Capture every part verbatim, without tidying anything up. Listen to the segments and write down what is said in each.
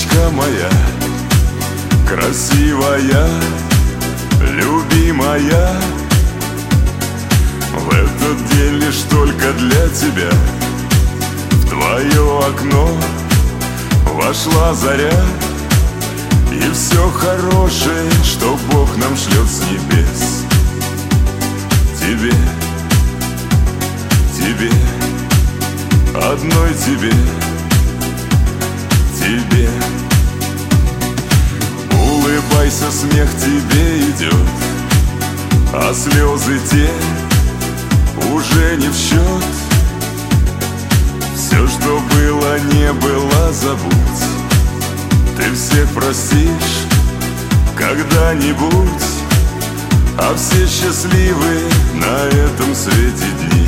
девочка моя, красивая, любимая. В этот день лишь только для тебя в твое окно вошла заря. И все хорошее, что Бог нам шлет с небес, тебе, тебе, одной тебе, тебе. Улыбайся, смех тебе идет, а слезы те уже не в счет. Все, что было, не было, забудь. Ты всех простишь когда-нибудь, а все счастливы на этом свете дни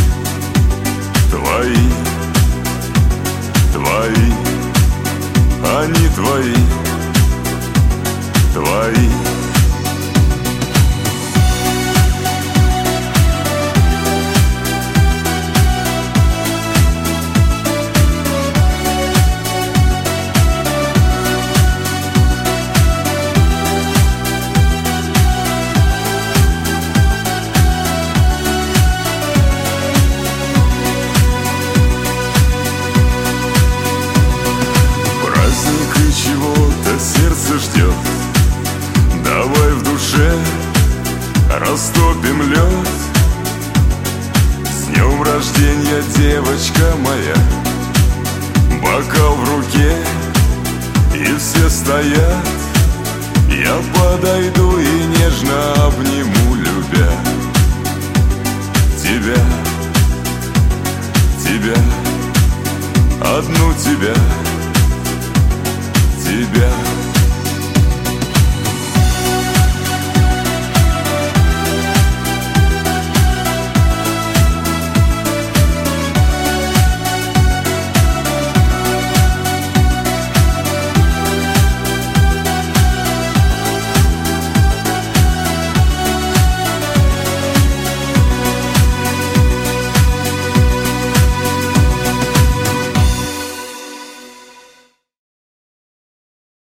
твои, твои, они твои, твои. Чего-то сердце ждет, давай в душе растопим лед. С днем рождения, девочка моя, бокал в руке, и все стоят. Я подойду и нежно обниму, любя тебя, тебя, одну тебя, тебя.